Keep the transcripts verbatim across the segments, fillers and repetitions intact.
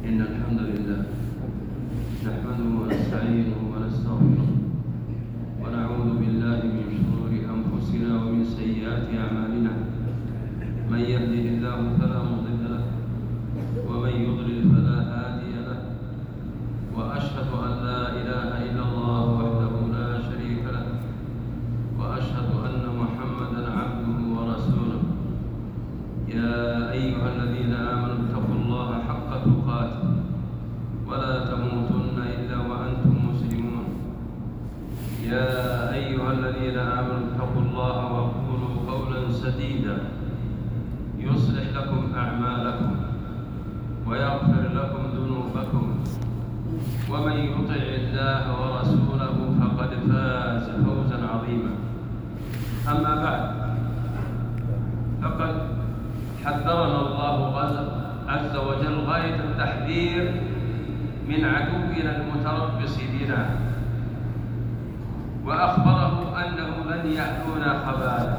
إن الحمد لله نحمده ونستعينه ونستغفره ونعوذ بالله من شرور أنفسنا ومن سيئات أعمالنا. من يهده الله فلا مضل له ومن يضلل فلا هادي له، وأشهد أن لا إله إلا الله وحده لا شريك له، وأشهد أن محمدا عبده ورسوله. يا أيها الذين آمنوا اتقوا الله حق تقاته ولا تموتن إلا وأنتم مسلمون. يا أيها الذين آمنوا اتقوا الله وقولوا قولا سديدا يصلح لكم أعمالكم ويغفر لكم ذنوبكم، ومن يطع الله ورسوله فقد فاز فوزا عظيما. أما بعد، فقد حذرنا الله عز وجل غاية التحذير من عدونا المتربص بنا، وأخبره أنه لن يأتونا خبالا.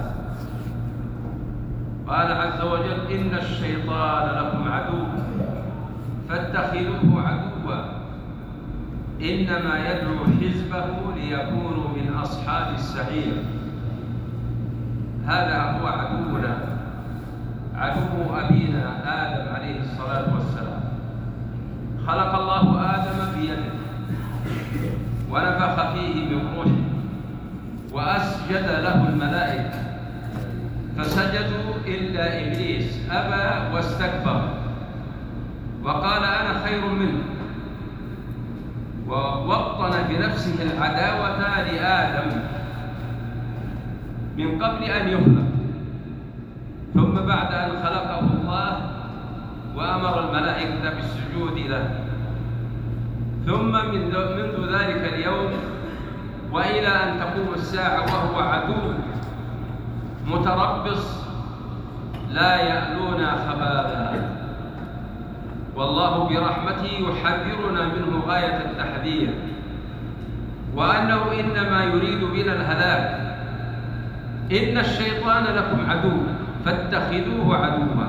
قال عز وجل: إن الشيطان لكم عدو فاتخذوه عدوا إنما يدعو حزبه ليكونوا من أصحاب السعير. هذا هو عدونا، عدو أبينا آدم عليه الصلاة والسلام. خلق الله آدم بيده ونفخ فيه من روحه وأسجد له الملائكة فسجدوا إلا إبليس أبى واستكبر وقال أنا خير منه، ووطن بنفسه العداوة لآدم من قبل أن يخلق. ثم بعد أن خلقه الله وأمر الملائكة بالسجود له، ثم منذ ذلك اليوم وإلى أن تقوم الساعة وهو عدو متربص لا يألونا خبالا. والله برحمته يحذرنا منه غاية التحذير، وأنه إنما يريد بنا الهلاك. إن الشيطان لكم عدو فاتخذوه عدوا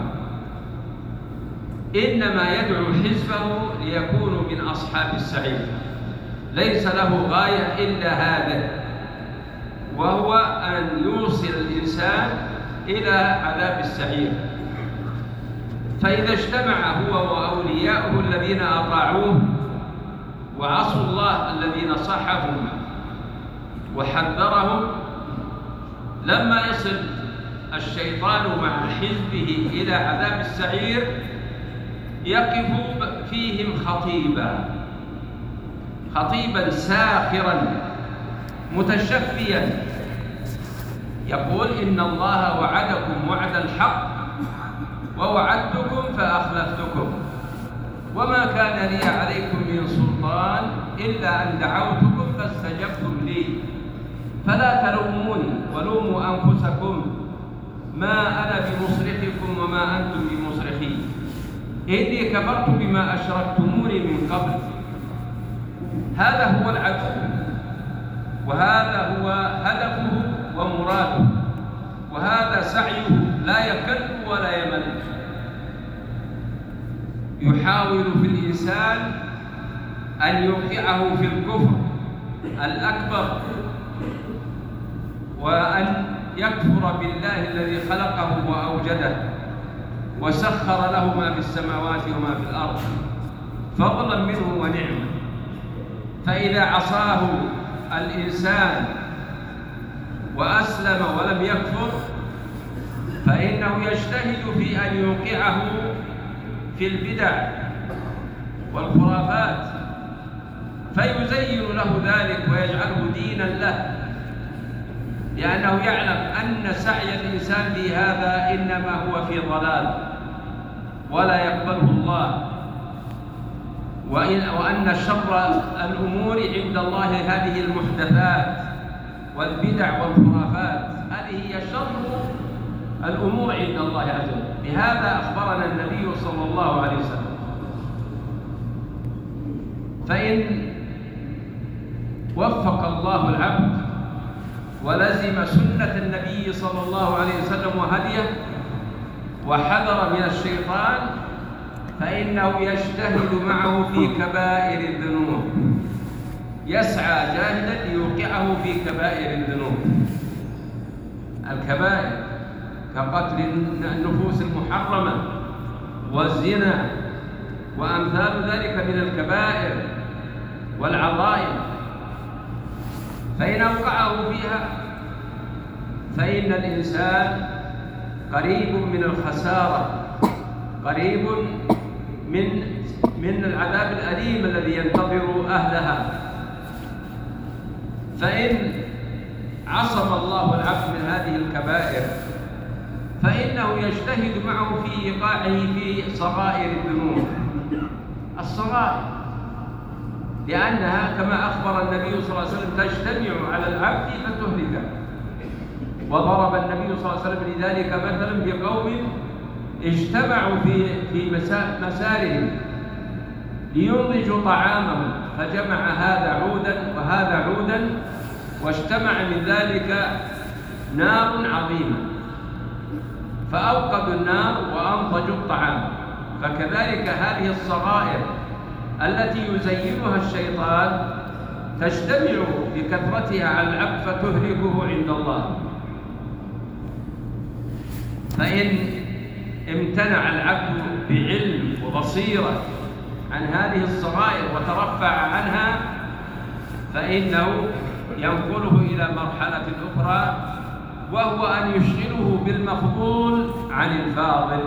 إنما يدعو حزبه ليكونوا من أصحاب السعير. ليس له غاية إلا هذا، وهو أن يوصل الإنسان إلى عذاب السعير. فإذا اجتمع هو وأولياؤه الذين أطاعوه وعصوا الله الذي نصحهم وحذرهم، لما يصل الشيطان مع حزبه إلى عذاب السعير يقف فيهم خطيبا خطيبا ساخرا متشفيا يقول: إن الله وعدكم وعد الحق ووعدتكم فأخلفتكم وما كان لي عليكم من سلطان إلا أن دعوتكم فاستجبتم لي فلا تلوموني ولوموا أنفسكم ما أنا بمصرخكم وما أنتم بمصرخي إني كفرت بما أشركتموني من قبل. هذا هو العدو، وهذا هو هدفه ومراده، وهذا سعيه لا يكل ولا يمل. يحاول في الإنسان أن يوقعه في الكفر الأكبر، وأن يكفر بالله الذي خلقه وأوجده وسخر له ما في السماوات وما في الأرض فضلا منه ونعمة. فإذا عصاه الإنسان وأسلم ولم يكفر فإنه يجتهد في أن يوقعه في البدع والخرافات فيزين له ذلك ويجعله دينا له، لأنه يعلم أن سعي الإنسان في هذا إنما هو في ضلال ولا يقبله الله، وأن شر الأمور عند الله هذه المحدثات والبدع والخرافات. هذه هي شر الأمور عند الله عز وجل. بهذا أخبرنا النبي صلى الله عليه وسلم. فإن وفق الله العبد ولزم سنة النبي صلى الله عليه وسلم وهديه وحذر من الشيطان فإنه يجتهد معه في كبائر الذنوب، يسعى جاهدا ليوقعه في كبائر الذنوب. الكبائر كقتل النفوس المحرمة والزنا وأمثال ذلك من الكبائر والعظائم، فإن أوقعه فيها فإن الإنسان قريب من الخسارة، قريب من من العذاب الأليم الذي ينتظر أهلها. فإن عصم الله العبد من هذه الكبائر فإنه يجتهد معه في إيقاعه في صغائر الذنوب، الصغائر، لأنها كما أخبر النبي صلى الله عليه وسلم تجتمع على العبد فتهلكه. وضرب النبي صلى الله عليه وسلم لذلك مثلا بقوم اجتمعوا في في مسارهم لينضجوا طعامهم، فجمع هذا عودا وهذا عودا واجتمع من ذلك نار عظيمة، فأوقدوا النار وأنضجوا الطعام. فكذلك هذه الصغائر التي يزينها الشيطان تجتمع بكثرتها على العبد فتهلكه عند الله. فإن امتنع العبد بعلم وبصيرة عن هذه الصغائر وترفع عنها فإنه ينقله إلى مرحلة أخرى، وهو أن يشغله بالمفضول عن الفاضل.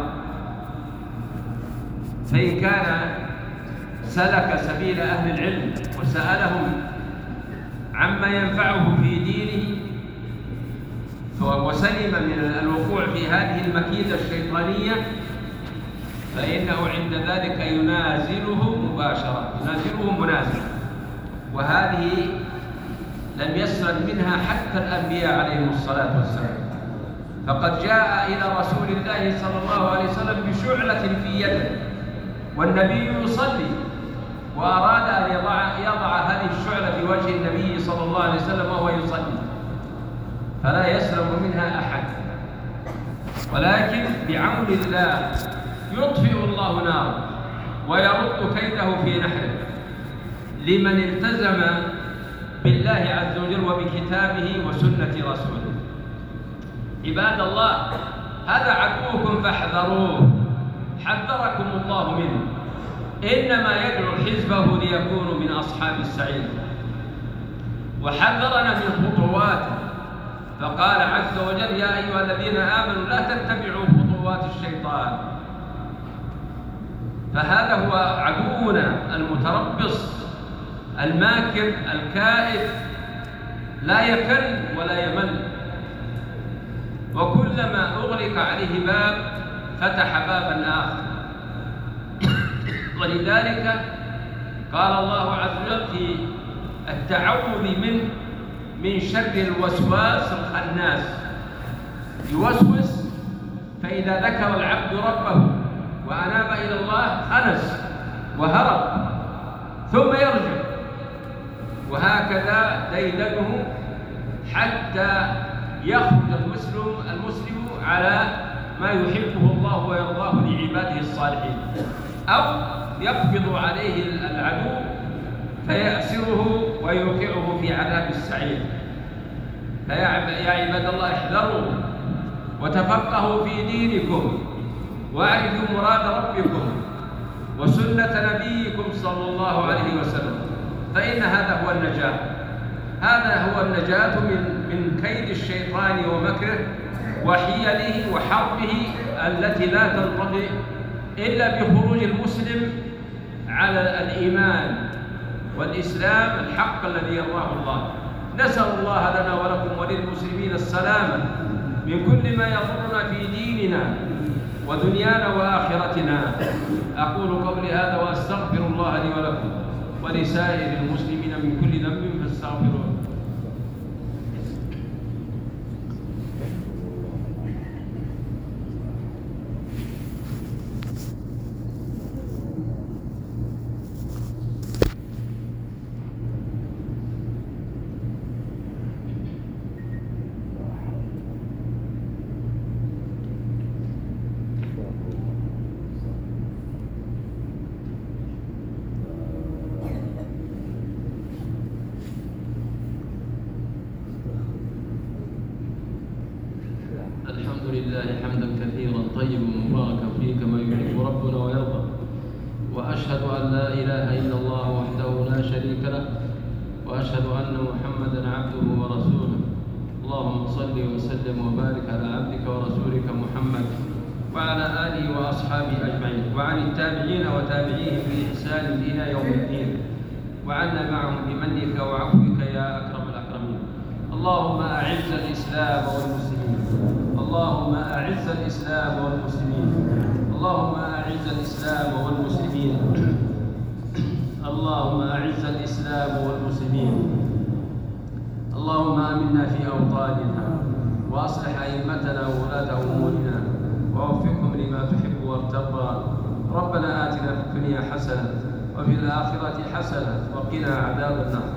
فإن كان سلك سبيل أهل العلم وسألهم عما ينفعه في دينه وسلم من الوقوع في هذه المكيدة الشيطانية فإنه عند ذلك ينازله مباشرة، ينازله منازل. وهذه لم يسلم منها حتى الأنبياء عليهم الصلاة والسلام، فقد جاء إلى رسول الله صلى الله عليه وسلم بشعلة في يده والنبي يصلي، وأراد أن يضع, يضع هذه الشعلة في وجه النبي صلى الله عليه وسلم وهو يصلي، فلا يسلم منها أحد. ولكن بعون الله يطفئ الله ناره ويرد كيده في نحره لمن التزم بالله عز وجل وبكتابه وسنة رسوله. عباد الله، هذا عدوكم فاحذروه، حذركم الله منه، إنما يدعو حزبه ليكونوا من أصحاب السعير، وحذرنا من خطواته فقال عز وجل: يا أيها الذين آمنوا لا تتبعوا خطوات الشيطان. فهذا هو عدونا المتربص الماكر الكائد، لا يكل ولا يمل، وكلما أغلق عليه باب فتح بابا آخر. ولذلك قال الله عز وجل في التعوذ منه من شر الوسواس الخناس، يوسوس، فإذا ذكر العبد ربه وأناب إلى الله خنس وهرب ثم يرجع، وهكذا ديدنه حتى يخرج المسلم المسلم على ما يحبه الله ويرضاه لعباده الصالحين، أو يقبض عليه العدو فيأسره ويوقعه في عذاب السعير. فيا عباد الله، احذروا وتفقهوا في دينكم واعرفوا مراد ربكم وسنة نبيكم صلى الله عليه وسلم، فإن هذا هو النجاة، هذا هو النجاة من من كيد الشيطان ومكره وحيله وحربه التي لا تنقضي إلا بخروج المسلم على الإيمان والإسلام الحق الذي يرضاه الله. نسأل الله لنا ولكم وللمسلمين السلامة من كل ما يضرنا في ديننا ودنيانا وآخرتنا. أقول قولي هذا وأستغفر الله لي ولكم ولسائر المسلمين من كل ذنب فاستغفروه. إلا الله وحده لا شريك له وأشهد أن محمدا عبده ورسوله. اللهم صل وسلم وبارك على عبدك ورسولك محمد وعلى آله وأصحابه أجمعين، وعن التابعين وتابعيهم بإحسان إلى يوم الدين، وعنا معهم بمنك وعفوك يا أكرم الأكرمين. اللهم أعز الإسلام والمسلمين، اللهم أعز الإسلام والمسلمين، اللهم أعز الإسلام والمسلمين، اللهم أعز الإسلام والمسلمين. اللهم آمنا في أوطاننا وأصلح أئمتنا وولاة أمورنا ووفقهم لما تحب وترضى. ربنا آتنا في الدنيا حسنة وفي الآخرة حسنة وقنا عذاب النار.